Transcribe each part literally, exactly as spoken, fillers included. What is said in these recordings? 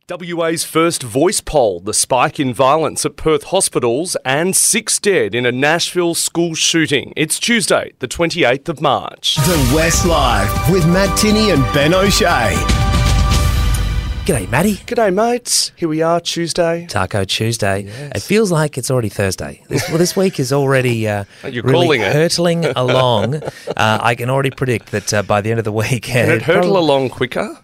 W A's first voice poll, the spike in violence at Perth hospitals and six dead in a Nashville school shooting. It's Tuesday, the twenty-eighth of March. The West Live with Matt Tinney and Ben O'Shea. G'day, Matty. G'day, mates. Here we are, Tuesday. Taco Tuesday. Yes. It feels like it's already Thursday. This, well, this week is already uh, You're really calling it. hurtling along. Uh, I can already predict that uh, by the end of the week... Can it hurtle along quicker?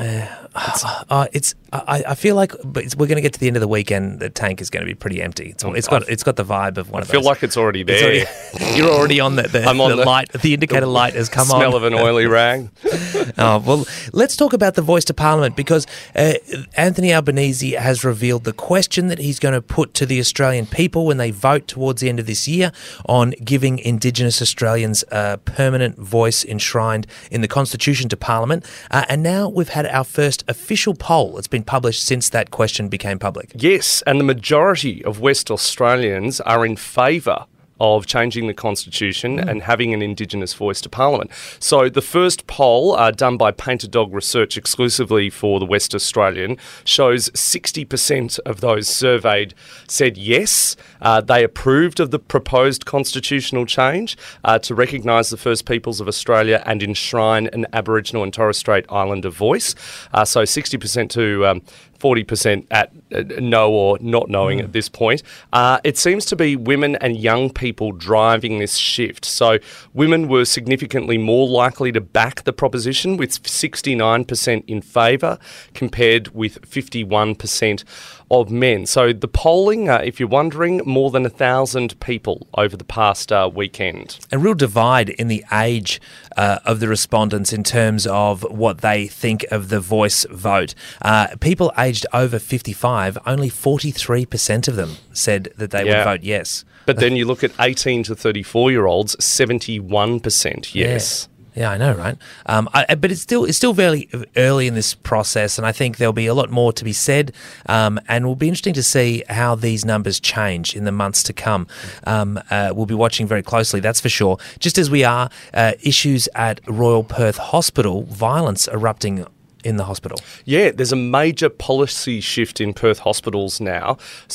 Uh, it's. I, I feel like but it's, we're going to get to the end of the weekend. The tank is going to be pretty empty. It's, it's got. It's got the vibe of one I of feel those. like it's already there. It's already, you're already on the, the, I'm on the, the light. The indicator light has come Smell on. of an oily rag. Oh, well, let's talk about the voice to Parliament because uh, Anthony Albanese has revealed the question that he's going to put to the Australian people when they vote towards the end of this year on giving Indigenous Australians a permanent voice enshrined in the Constitution to Parliament. Uh, and now we've had our first official poll. It's been published since that question became public. Yes, and the majority of West Australians are in favour of changing the Constitution mm. and having an Indigenous voice to Parliament. So the first poll uh, done by Painter Dog Research exclusively for the West Australian shows sixty percent of those surveyed said yes, uh, they approved of the proposed constitutional change uh, to recognise the First Peoples of Australia and enshrine an Aboriginal and Torres Strait Islander voice. Uh, so sixty percent to... Um, forty percent at uh, no or not knowing mm. at this point. Uh, it seems to be women and young people driving this shift. So women were significantly more likely to back the proposition with sixty-nine percent in favour compared with fifty-one percent of men. So the polling, uh, if you're wondering, more than a thousand people over the past uh, weekend. A real divide in the age uh, of the respondents in terms of what they think of the voice vote. Uh, people aged over fifty-five, only forty-three percent of them said that they yeah. would vote yes. But then you look at eighteen to thirty-four-year-olds, seventy-one percent yes. Yeah. Yeah, I know, right? Um, I, but it's still it's still very early in this process, and I think there'll be a lot more to be said, um, and it will be interesting to see how these numbers change in the months to come. Um, uh, we'll be watching very closely, that's for sure. Just as we are, uh, issues at Royal Perth Hospital, violence erupting in the hospital. Yeah, there's a major policy shift in Perth hospitals now.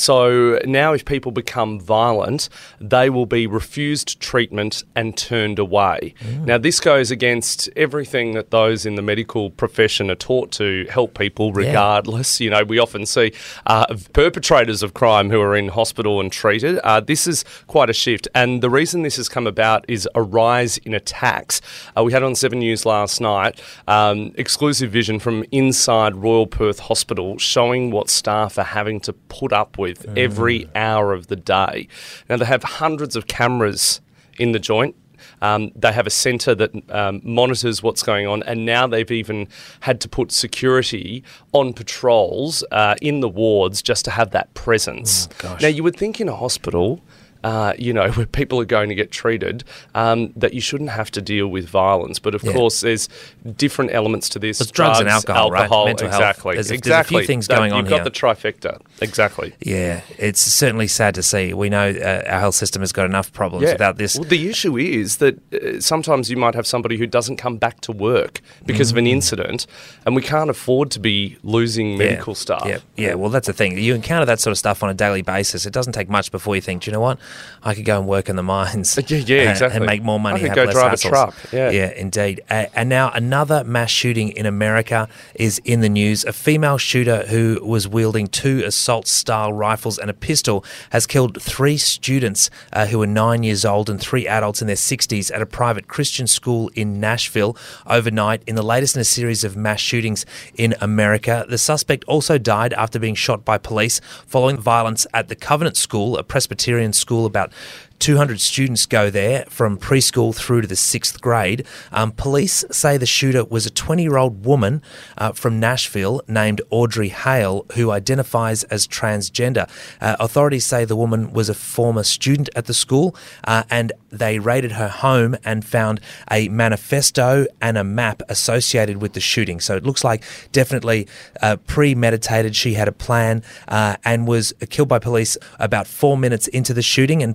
So now if people become violent, they will be refused treatment and turned away. Mm. Now this goes against everything that those in the medical profession are taught to help people regardless. Yeah. You know, we often see uh, perpetrators of crime who are in hospital and treated. Uh, this is quite a shift. And the reason this has come about is a rise in attacks. Uh, we had on Seven News last night, um, exclusive vision from inside Royal Perth Hospital showing what staff are having to put up with mm. every hour of the day. Now, they have hundreds of cameras in the joint. Um, they have a centre that um, monitors what's going on, and now they've even had to put security on patrols uh, in the wards just to have that presence. Oh, gosh. Now, you would think in a hospital... Uh, you know, where people are going to get treated, um, that you shouldn't have to deal with violence. But of yeah. course, there's different elements to this. It's drugs, drugs and alcohol, alcohol right? Mental exactly. health. There's, exactly. There's a few things going that, on you've here. You've got the trifecta. Exactly. Yeah, it's certainly sad to see. We know uh, our health system has got enough problems yeah. without this. Well, the issue is that uh, sometimes you might have somebody who doesn't come back to work because mm. of an incident, and we can't afford to be losing medical yeah. staff. Yeah, yeah. Well, that's the thing. You encounter that sort of stuff on a daily basis. It doesn't take much before you think, do you know what? I could go and work in the mines yeah, yeah, and, exactly. and make more money. I could have go less drive hassles. a truck. Yeah, yeah indeed. Uh, and now another mass shooting in America is in the news. A female shooter who was wielding two assault-style rifles and a pistol has killed three students uh, who were nine years old and three adults in their sixties at a private Christian school in Nashville overnight in the latest in a series of mass shootings in America. The suspect also died after being shot by police following violence at the Covenant School, a Presbyterian school about two hundred students go there from preschool through to the sixth grade. Um, police say the shooter was a twenty-year-old woman uh, from Nashville named Audrey Hale, who identifies as transgender. Uh, authorities say the woman was a former student at the school, uh, and they raided her home and found a manifesto and a map associated with the shooting. So it looks like definitely uh, premeditated. She had a plan uh, and was killed by police about four minutes into the shooting, and police say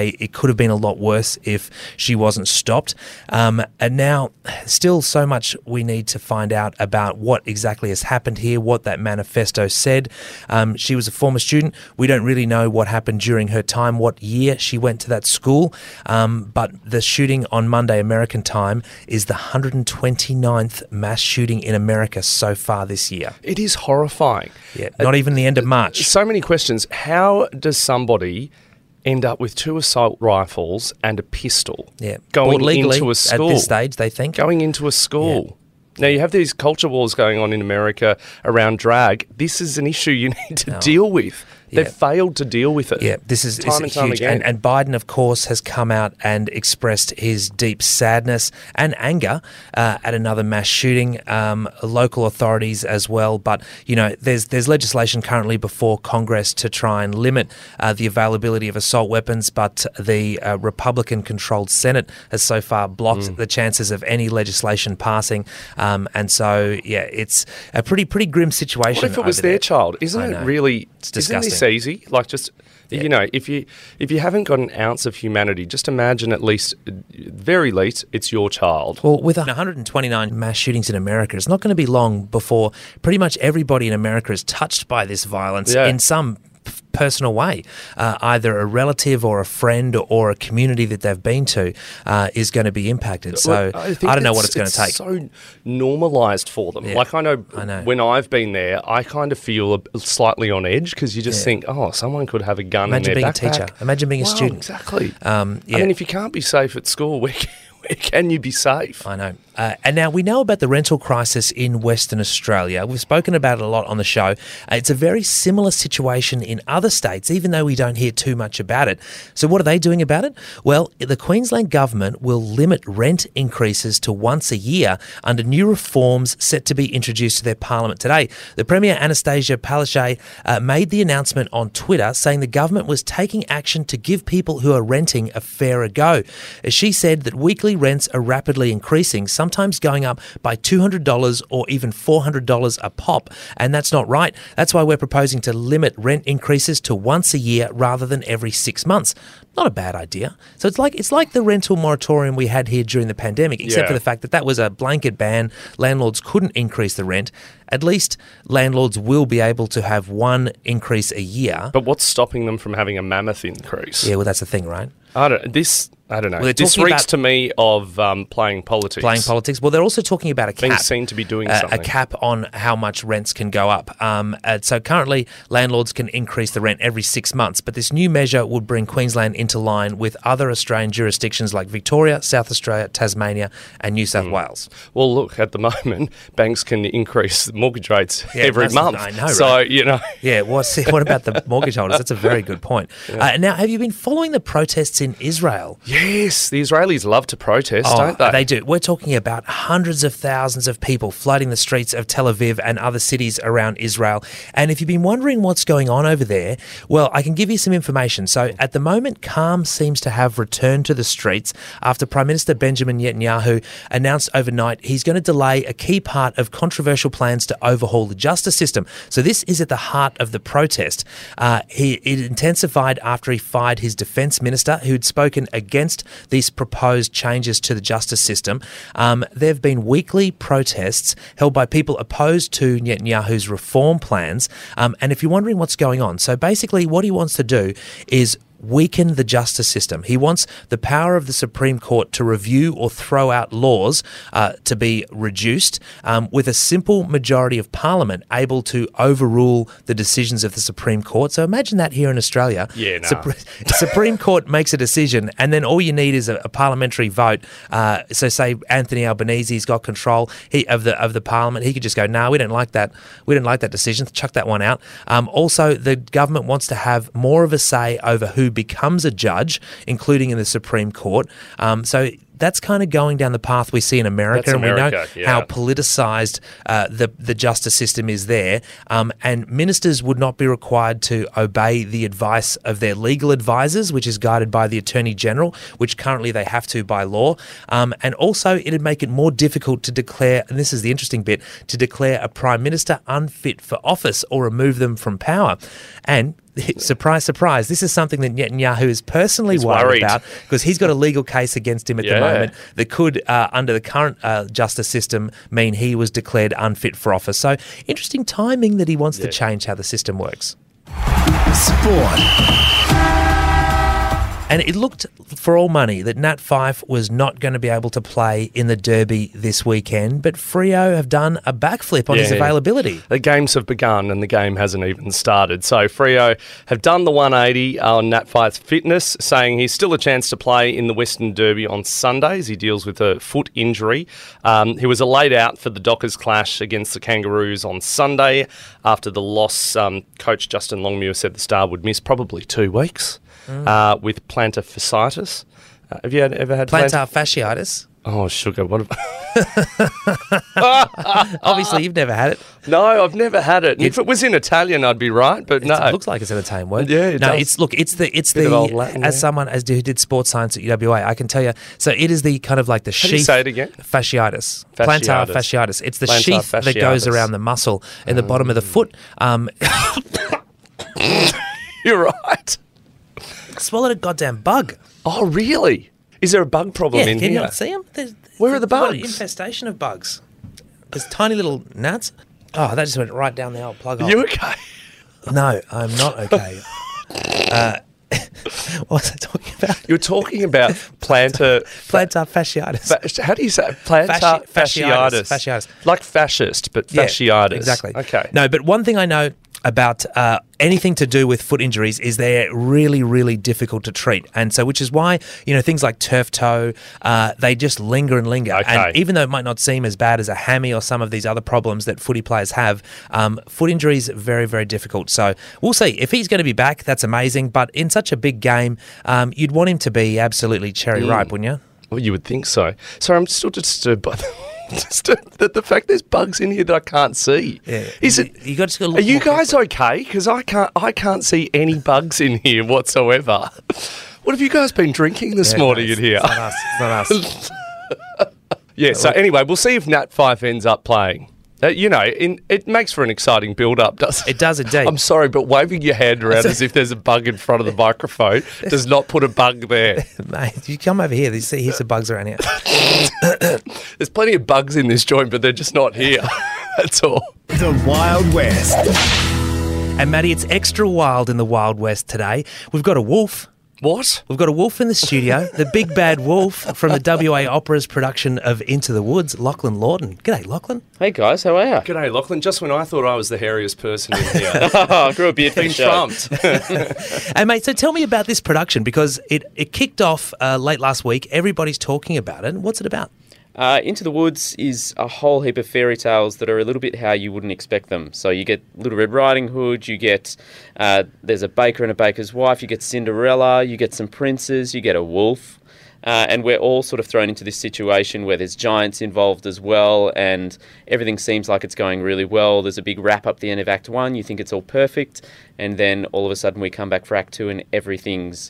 say it could have been a lot worse if she wasn't stopped. Um, and now, still so much we need to find out about what exactly has happened here, what that manifesto said. Um, she was a former student. We don't really know what happened during her time, what year she went to that school. Um, but the shooting on Monday, American time, is the one hundred twenty-ninth mass shooting in America so far this year. It is horrifying. Yeah, not even the end of March. So many questions. How does somebody end up with two assault rifles and a pistol Yeah, going bought legally into a school? at this stage, they think. Going into a school. Now, you have these culture wars going on in America around drag. This is an issue you need to No. deal with. They've Yeah. failed to deal with it. Yeah, this is, time is and time huge. again. And, and Biden, of course, has come out and expressed his deep sadness and anger uh, at another mass shooting. Um, local authorities as well. But, you know, there's there's legislation currently before Congress to try and limit uh, the availability of assault weapons, but the uh, Republican-controlled Senate has so far blocked Mm. the chances of any legislation passing. Um, and so, yeah, it's a pretty pretty grim situation. What if it was over their there. child? Isn't I it know. really It's Isn't this disgusting. easy? Like, just Yeah. you know, if you if you haven't got an ounce of humanity, just imagine at least, uh, very least, it's your child. Well, with one hundred twenty-nine mass shootings in America, it's not going to be long before pretty much everybody in America is touched by this violence Yeah. in some p- personal way. Uh, either a relative or a friend or a community that they've been to uh, is going to be impacted. So Well, I, think don't know what it's going to take. so normalised for them. Yeah, Like, I know, I know. when I've been there, I kind of feel a, slightly on edge because you just Yeah. think, oh, someone could have a gun Imagine in being their a backpack. teacher. Imagine being a Well, student. Exactly. Um, yeah. I mean, if you can't be safe at school, where can, where can you be safe? I know. Uh, and now we know about the rental crisis in Western Australia. We've spoken about it a lot on the show. Uh, it's a very similar situation in other states, even though we don't hear too much about it. So what are they doing about it? Well, the Queensland government will limit rent increases to once a year under new reforms set to be introduced to their parliament today. The Premier, Anastasia Palaszczuk, uh, made the announcement on Twitter saying the government was taking action to give people who are renting a fairer go. As she said that weekly rents are rapidly increasing, sometimes going up by two hundred dollars or even four hundred dollars a pop, and that's not right. That's why we're proposing to limit rent increases to once a year rather than every six months. Not a bad idea. So it's like it's like the rental moratorium we had here during the pandemic, except Yeah. for the fact that that was a blanket ban. Landlords couldn't increase the rent. At least landlords will be able to have one increase a year. But what's stopping them from having a mammoth increase? Yeah, well, that's the thing, right? I don't. This. I don't know. Well, they're this talking reeks about- to me of um, playing politics. Playing politics. Well, they're also talking about a Being cap. seen to be doing uh, a something. cap on how much rents can go up. Um, uh, so currently, landlords can increase the rent every six months, but this new measure would bring Queensland into line with other Australian jurisdictions like Victoria, South Australia, Tasmania, and New Hmm. South Wales. Well, look, at the moment, banks can increase mortgage rates Yeah, every that's- month. I know, So, right? you know. Yeah, what's, what about the mortgage holders? That's a very good point. Uh, now, have you been following the protests in Israel? Yes, the Israelis love to protest, Oh, don't they? They do. We're talking about hundreds of thousands of people flooding the streets of Tel Aviv and other cities around Israel. And if you've been wondering what's going on over there, well, I can give you some information. So at the moment, calm seems to have returned to the streets after Prime Minister Benjamin Netanyahu announced overnight he's going to delay a key part of controversial plans to overhaul the justice system. So this is at the heart of the protest. Uh, he, it intensified after he fired his defence minister, who'd spoken against these proposed changes to the justice system. Um, there have been weekly protests held by people opposed to Netanyahu's reform plans. Um, and if you're wondering what's going on, so basically what he wants to do is weaken the justice system. He wants the power of the Supreme Court to review or throw out laws uh, to be reduced, um, with a simple majority of Parliament able to overrule the decisions of the Supreme Court. So imagine that here in Australia. Yeah, nah. Supre- Supreme Court makes a decision, and then all you need is a, a parliamentary vote. Uh, so say Anthony Albanese's got control he, of the of the Parliament. He could just go, "No, nah, we don't like that. We don't like that decision. Chuck that one out." Um, also, the government wants to have more of a say over who becomes a judge, including in the Supreme Court. Um, so that's kind of going down the path we see in America, That's and we America, know yeah. how politicised uh, the the justice system is there. Um, and ministers would not be required to obey the advice of their legal advisors, which is guided by the Attorney General, which currently they have to by law. Um, and also, it'd make it more difficult to declare, and this is the interesting bit, to declare a prime minister unfit for office or remove them from power. And surprise, surprise, this is something that Netanyahu is personally He's worried, worried. about because he's got a legal case against him at Yeah. the moment that could, uh, under the current uh, justice system, mean he was declared unfit for office. So interesting timing that he wants Yeah. to change how the system works. Sport. And it looked for all money that Nat Fyfe was not going to be able to play in the Derby this weekend, but Freo have done a backflip on his Yeah. availability. The games have begun and the game hasn't even started. So Freo have done the one eighty on Nat Fyfe's fitness, saying he's still a chance to play in the Western Derby on Sunday as he deals with a foot injury. Um, he was a laid out for the Dockers clash against the Kangaroos on Sunday. After the loss, um, coach Justin Longmuir said the star would miss probably two weeks Mm. uh, with plantar fasciitis. Uh, have you had, ever had Plantar fasciitis. Oh, sugar. What about... Obviously, you've never had it. No, I've never had it. And if it was in Italian, I'd be right, but no. It looks like it's an Italian word. Yeah, it no, does. it's look, it's the it's Bit of the old Latin, as yeah. someone as who did sports science at U W A, I can tell you. So it is the kind of like the How do you sheath. say it again? Fasciitis. Plantar Fasciitis. fasciitis. It's the Plantar sheath that goes fasciitis. around the muscle in the bottom of the foot. Um, You're right. swallowed a goddamn bug. Oh, really? Is there a bug problem Yeah, in can you here? not see them? There's, Where are the there's got an bugs? infestation of bugs. There's tiny little gnats. Oh, that just went right down the old plug hole. You okay? No, I'm not okay. uh, what was I talking about? You're talking about plantar... Plantar fasciitis. fa- how do you say it? Plantar Fasci- fasciitis. fasciitis. Fasciitis. Like fascist, but Yeah, fasciitis. exactly. Okay. No, but one thing I know about uh, anything to do with foot injuries is they're really, really difficult to treat. And so, which is why, you know, things like turf toe, uh, they just linger and linger. Okay. And even though it might not seem as bad as a hammy or some of these other problems that footy players have, um, foot injuries are very, very difficult. So we'll see. If he's going to be back, that's amazing. But in such a big game, um, you'd want him to be absolutely cherry Mm. ripe, wouldn't you? Well, you would think so. Sorry, I'm still disturbed by the, disturbed that the fact there's bugs in here that I can't see. Yeah. Is it... You got to look Are you more guys okay? Because I can't, I can't see any bugs in here whatsoever. What have you guys been drinking this Yeah, morning no, in here? It's not us. It's not us. Yeah, so anyway, we'll see if Nat Fyfe ends up playing. Uh, you know, in, it makes for an exciting build-up, doesn't it? It does indeed. I'm sorry, but waving your hand around as if there's a bug in front of the microphone does not put a bug there. Mate, you come over here. You see heaps of bugs around here. There's plenty of bugs in this joint, but they're just not here. That's all. The Wild West. And Maddie, it's extra wild in the Wild West today. We've got a wolf. What? We've got a wolf in the studio, the big bad wolf from the W A Opera's production of Into the Woods, Lachlan Lawton. G'day, Lachlan. Hey guys, how are you? G'day, Lachlan. Just when I thought I was the hairiest person in here, Oh, I grew a beard for the been show. trumped. And mate, so tell me about this production because it, it kicked off uh, late last week. Everybody's talking about it. What's it about? Uh, Into the Woods is a whole heap of fairy tales that are a little bit how you wouldn't expect them. So you get Little Red Riding Hood, you get, uh, there's a baker and a baker's wife, you get Cinderella, you get some princes, you get a wolf. Uh, and we're all sort of thrown into this situation where there's giants involved as well, and everything seems like it's going really well. There's a big wrap up the end of Act One, you think it's all perfect, and then all of a sudden we come back for Act Two and everything's,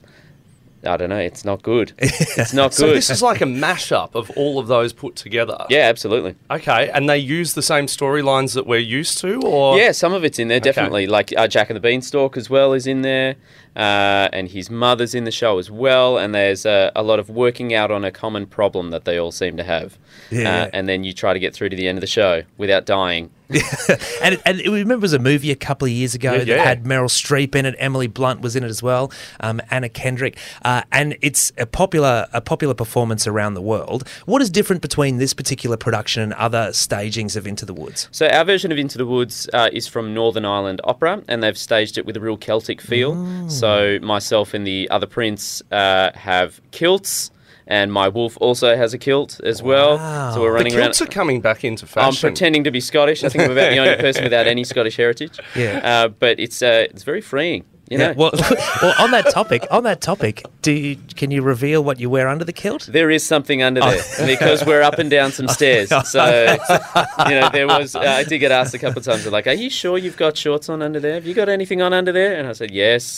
I don't know, it's not good. It's not So good. this is like a mashup of all of those put together. Yeah, absolutely. Okay, and they use the same storylines that we're used to, or Yeah, some of it's in there, definitely. Like uh, Jack and the Beanstalk as well is in there, uh, and his mother's in the show as well, and there's uh, a lot of working out on a common problem that they all seem to have. Yeah. Uh, and then you try to get through to the end of the show without dying. and it, and it, remember, it was a movie a couple of years ago Yeah, that yeah. had Meryl Streep in it. Emily Blunt was in it as well. Um, Anna Kendrick, uh, and it's a popular a popular performance around the world. What is different between this particular production and other stagings of Into the Woods? So our version of Into the Woods uh, is from Northern Ireland Opera, and they've staged it with a real Celtic feel. So myself and the other prince uh, have kilts, and my wolf also has a kilt as well. Wow. So we're the running around. kilts are coming back into I'm fashion. pretending to be Scottish. I think I'm about the only person without any Scottish heritage. Yeah. Uh, but it's uh, it's very freeing. You know. Yeah, well, well, on that topic, on that topic, do you, can you reveal what you wear under the kilt? There is something under there because we're up and down some stairs. So, you know, there was, uh, I did get asked a couple of times, they're like, are you sure you've got shorts on under there? Have you got anything on under there? And I said, yes.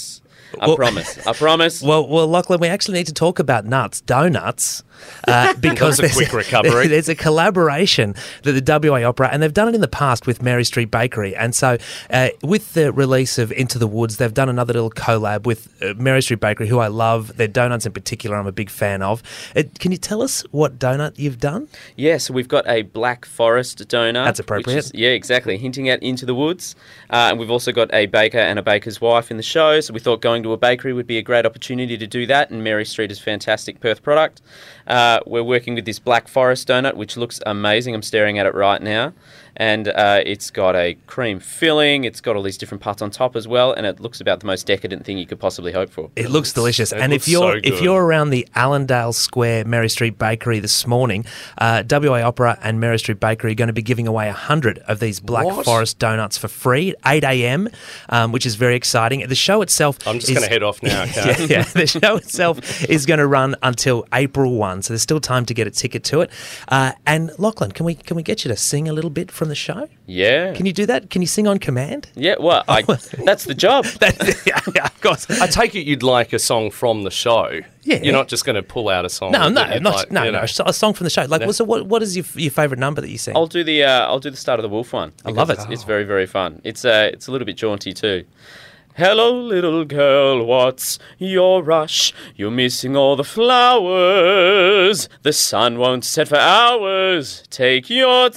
I Well- promise. I promise. Well, well, Lachlan, we actually need to talk about nuts, donuts, uh, because That's a there's quick recovery. There's a collaboration that the W A Opera, and they've done it in the past with Mary Street Bakery, and so uh, with the release of Into the Woods, they've done another little collab with uh, Mary Street Bakery, who I love. Their donuts in particular, I'm a big fan of. Uh, can you tell us what donut you've done? Yeah, so we've got a Black Forest donut. That's appropriate. which is- yeah, exactly. Hinting at Into the Woods. Uh, and we've also got a baker and a baker's wife in the show. So we thought going to a bakery would be a great opportunity to do that. And Mary Street is a fantastic Perth product. Uh, we're working with this Black Forest donut, which looks amazing. I'm staring at it right now. And uh, it's got a cream filling. It's got all these different parts on top as well. And it looks about the most decadent thing you could possibly hope for. It looks delicious. It And looks if you're so if good. you're around the Allendale Square Mary Street Bakery this morning, uh, W A Opera and Mary Street Bakery are going to be giving away one hundred of these Black What? Forest donuts for free at eight a.m., um, which is very exciting. The show itself I'm just is- going to head off now, okay? yeah, yeah, the show itself is going to run until April first, so there's still time to get a ticket to it. Uh, and Lachlan, can we can we get you to sing a little bit from the show? Yeah. Can you do that? Can you sing on command? Yeah, well, I, that's the job. That, yeah, yeah, of course. I take it you'd like a song from the show. Yeah. You're not just going to pull out a song. No, no, that you'd not, like, no, you no. know. A song from the show. Like, Yeah. so what? What is your your favourite number that you sing? I'll do the uh, I'll do the Start of the Wolf one. I love because it. It's, it's very very fun. It's uh, it's a little bit jaunty too. Hello, little girl, what's your rush? You're missing all the flowers. The sun won't set for hours. Take your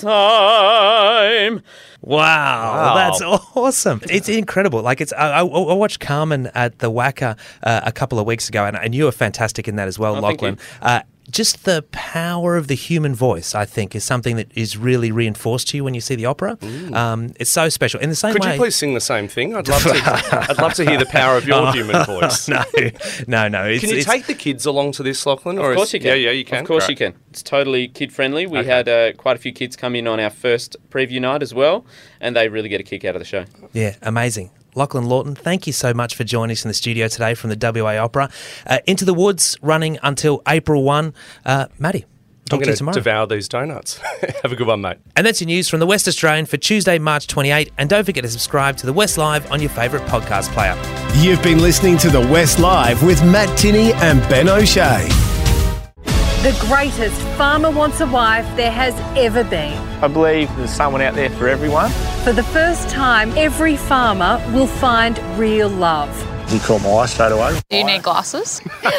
time. Wow, Wow. that's awesome! It's incredible. Like it's, I, I, I watched Carmen at the Wacker uh, a couple of weeks ago, and, and you were fantastic in that as well, Oh, thank Lachlan. Uh, just the power of the human voice, I think, is something that is really reinforced to you when you see the opera. Um, it's so special. In the same Could way, you please sing the same thing? I'd love to. I'd love to hear the power of your human voice. no, no, no. It's, Can you it's, take the kids along to this, Lachlan? Or Of course is, you can. Yeah, yeah, you can. Of course Great. you can. It's totally kid friendly. We Okay. had uh, quite a few kids come in on our first preview night as well, and they really get a kick out of the show. Yeah, amazing. Lachlan Lawton, thank you so much for joining us in the studio today from the W A Opera. Uh, Into the Woods, running until April first. Uh, Maddie, I'm talk to you going to tomorrow. devour these donuts. Have a good one, mate. And that's your news from the West Australian for Tuesday, March twenty-eighth. And don't forget to subscribe to the West Live on your favourite podcast player. You've been listening to The West Live with Matt Tinney and Ben O'Shea. The greatest Farmer Wants a Wife there has ever been. I believe there's someone out there for everyone. For the first time, every farmer will find real love. You caught my eye straight away. Do you need glasses?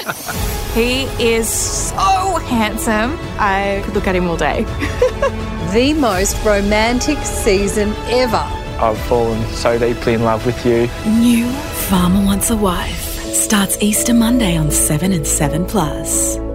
He is so handsome. I could look at him all day. The most romantic season ever. I've fallen so deeply in love with you. New Farmer Wants a Wife starts Easter Monday on seven and seven plus.